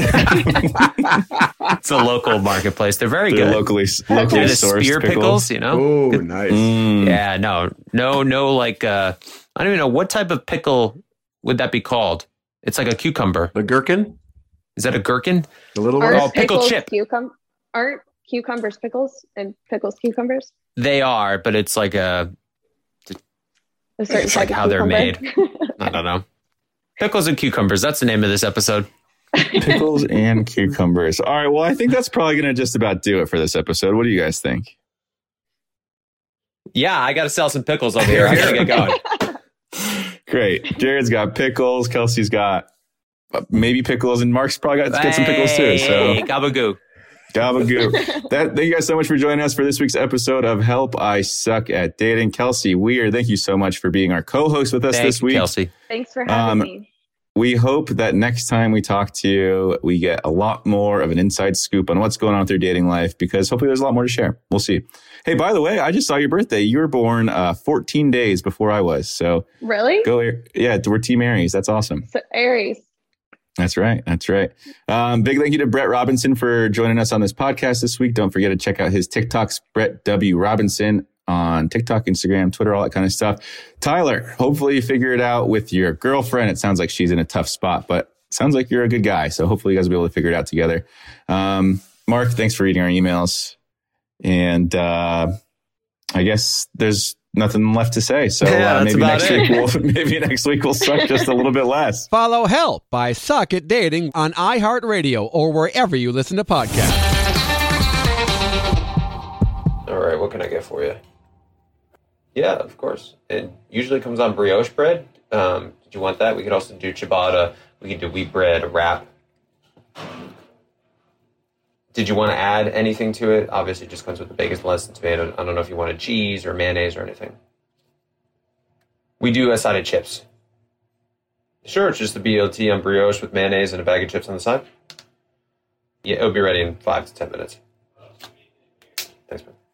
B: It's a local marketplace. They're very good.
C: Locally
B: the
C: sourced
B: spear pickles,
A: Oh, nice.
B: Yeah, no, like I don't even know what type of pickle would that be called. It's like a cucumber.
A: The gherkin?
B: Is that a gherkin?
A: The little
D: one?
A: one?
B: Pickle chip.
D: Aren't cucumbers pickles and pickles cucumbers?
B: They are, but it's like it's like how they're made. I don't know. Pickles and cucumbers. That's the name of this episode.
C: Pickles and cucumbers. All right. Well, I think that's probably going to just about do it for this episode. What do you guys think?
B: Yeah, I got to sell some pickles over here. I got to get going.
C: Great. Jared's got pickles. Kelsey's got maybe pickles, and Mark's probably got to get some pickles too. So
B: gabagoo.
C: Thank you guys so much for joining us for this week's episode of Help I Suck at Dating. Kelsey Weir, thank you so much for being our co-host with us this week.
B: Kelsey.
D: Thanks for having me.
C: We hope that next time we talk to you, we get a lot more of an inside scoop on what's going on with your dating life, because hopefully there's a lot more to share. We'll see. Hey, by the way, I just saw your birthday. You were born 14 days before I was. So
D: really?
C: Yeah, we're Team Aries. That's awesome.
D: So Aries.
C: That's right. Big thank you to Brett Robinson for joining us on this podcast this week. Don't forget to check out his TikToks, Brett W. Robinson. on TikTok, Instagram, Twitter, all that kind of stuff. Tyler, hopefully you figure it out with your girlfriend. It sounds like she's in a tough spot, but it sounds like you're a good guy. So hopefully you guys will be able to figure it out together. Mark, thanks for reading our emails. And I guess there's nothing left to say. So maybe next week we'll suck just a little bit less.
F: Follow Help by Suck at Dating on iHeartRadio or wherever you listen to podcasts.
B: All right, what can I get for you? Yeah, of course. It usually comes on brioche bread. Did you want that? We could also do ciabatta. We could do wheat bread, a wrap. Did you want to add anything to it? Obviously, it just comes with the bacon, lettuce, and tomato. I don't know if you wanted cheese or mayonnaise or anything. We do a side of chips. Sure, it's just the BLT on brioche with mayonnaise and a bag of chips on the side. Yeah, it'll be ready in 5 to 10 minutes. Thanks, man.